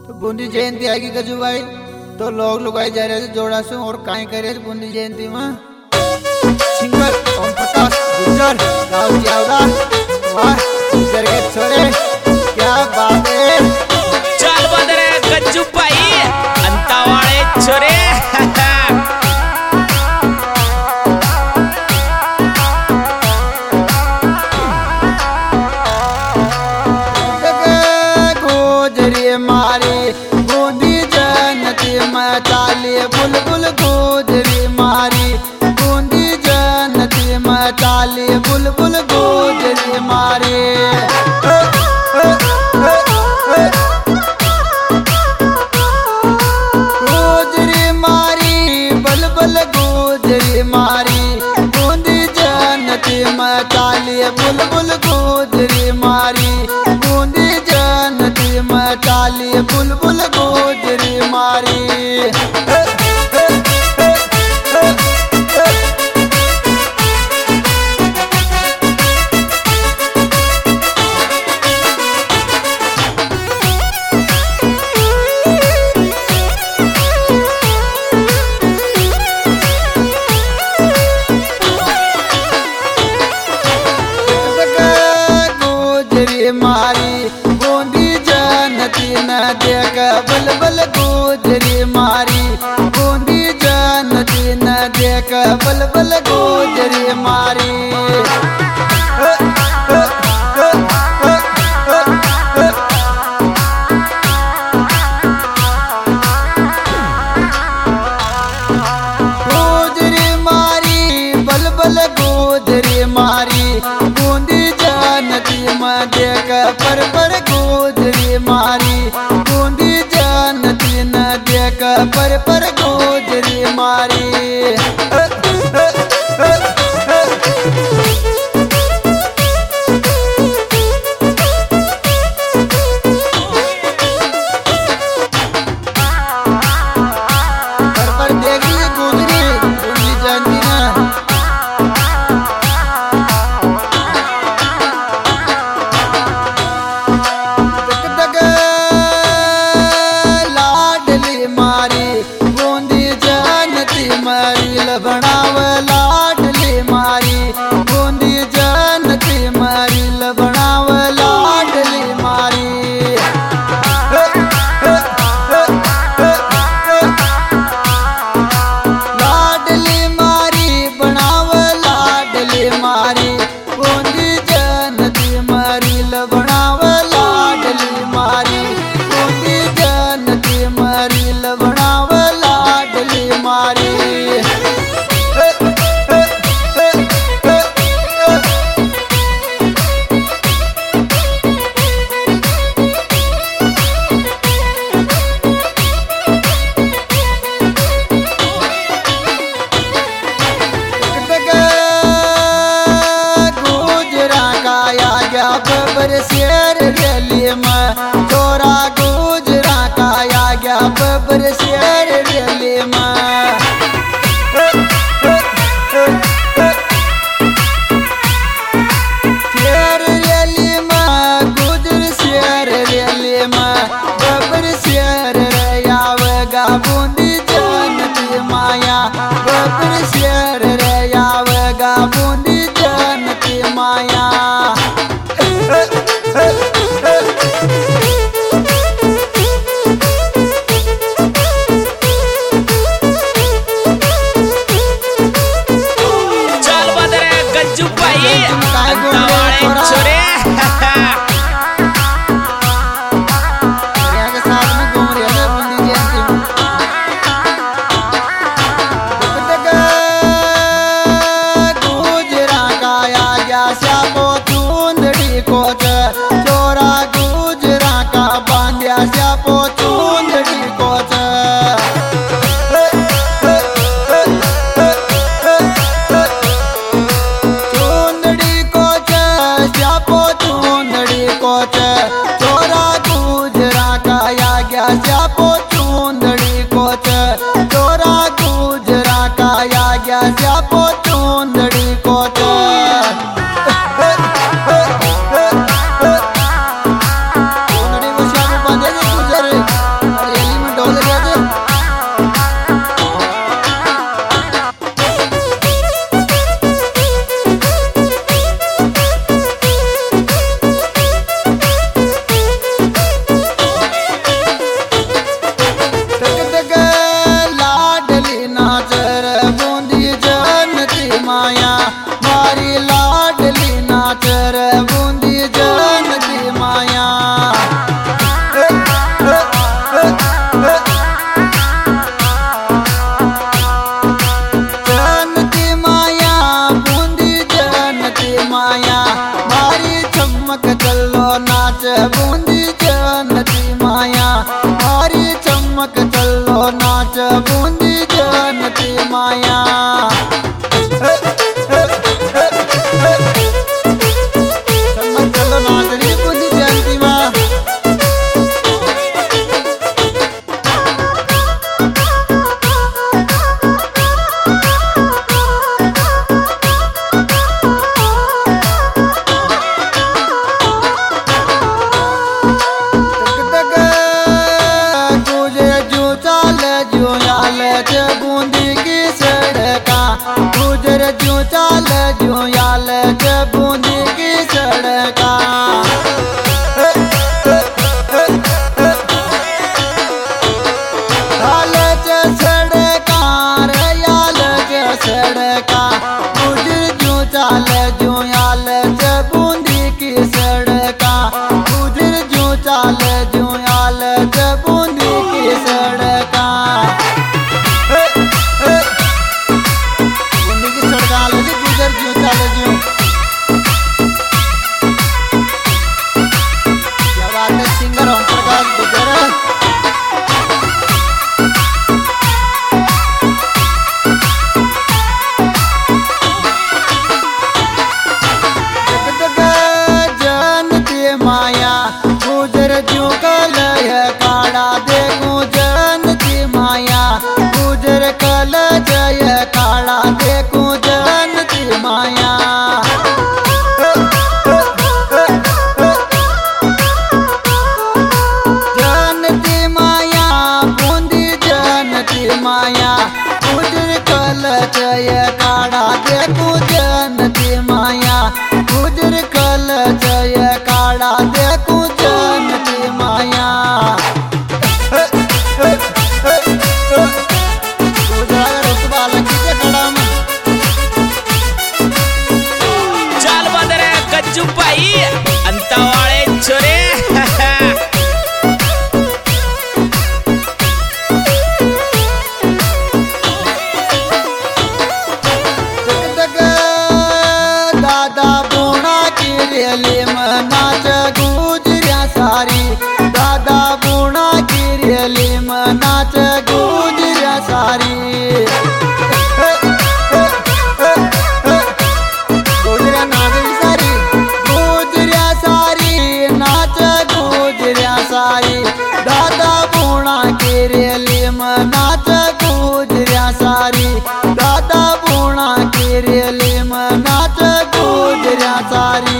तो बूंदी जयंती आएगी गजू भाई, तो लोग लुगाई जा रहे थे जोड़ा से और काई करे बूंदी जयंती में। सिंगर ओम प्रकाश गुज्जर राव चावड़ा, वाह गुज्जर के छोरे क्या बात है। चल बदरे गज्जू भाई अंता वाले छोरे मारी बूंदी जन्नती में चाली बुलबुल गोजरी मारी, बूंदी जन्नती में चाली बुलबुल गोजरी मारी। गोजरी मारी बलबल गोजरी मारी, बूंदी जन्नती में चाली बुलबुल गोजरी मारी, बूंदी जन्नती में चाली बुलबुल गोजरी मारी। मारी बूंदी जन्नती न देख बलबल गोजरी मारी, बूंदी जन्नती न देख बलबल गोजरी मारी। गोजरी मारी बलबल गोजरी मारी, बूंदी जन्नती में देख पर गोजरी मारी, बूंदी जन्नती न देख पर गोजरी मारी। पर देखिए गोजरी बूंदी जन्नती ना बनाव लाडली मारी, बूंदी जन्नती मारी बनाव लाडली मारी। लाडली मारी बनाव लाडली मारी, बूंदी जन्नती मारी बनाव लाडली मारी, बूंदी जन्नती मारी बनाव लाडली मारी। बबर शेर रैली में चोरा गुजरा का आ गया, बबर शेर रैली में। शेर रैली में गुजर शेर रैली में, बबर शेर रयावगा बूंदी जन्नती माया, बबर शेर रयावगा बूंदी जन्नती माया। चल बदरे गज्जू भाई अंता वाले छोरे चोरा गुजरा का बांध्या श्यापो चूंदड़ी कोच। चूंदड़ी कोच श्यापो चूंदड़ी कोच, चोरा गुजरा का आ गया श्यापो चूंदड़ी कोच, चोरा गुजरा का आ गया श्यापो चूंदड़ी कोच। चूंदड़ी को श्यापो बांधे गुजर नाच बूंदी जनती माया। चलो नाच रही बूंदी जनती माँ। बूंदी की सड़का गुजर जो चाल जो याल बूंदी की सड़का। याल सड़का रे याल सड़का गुजर जो चाल जो याल बूंदी की सड़का गुजर जो चाल जो याल बूंदी की सड़का। गुजर जो कलय काड़ा देखूं जनती माया गुजर कल जय काड़ा देखूं जनती माया। जनती माया बूंदी जनती माया गुजर कल जय काड़ा देखूं जनती माया गुजर कल जय काड़ा देखूं जनती माया। चाल बदर गज्जू पाई अंतावाळे छोरे। दादा बोना की रेली नाच गुजरिया सारी दादा बोना की रेली नाच गुजरिया सारी। गुजरिया नाच सारी गुजरिया सारी नाच गुजरिया सारी दादा बोना की रेली नाच गुजरिया सारी दादा बोना की रेली नाच गुजरिया सारी।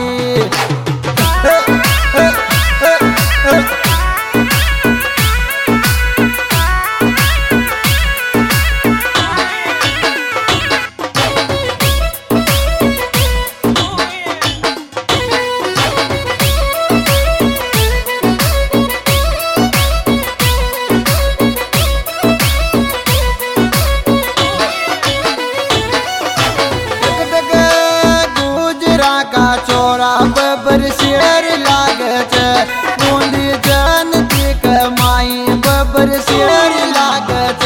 छोरा बबर शेर लागत बूंदी जनती कमाई बबर शेर लागत।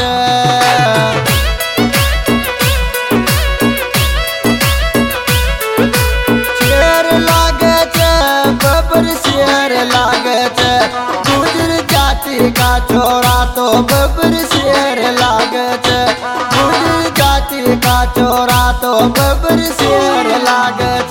शेर लागत बबर शेर लागत गुजर जाति का छोरा तो बबर शेर लागत गुजर जाति का छोरा तो बबर शेर लागत।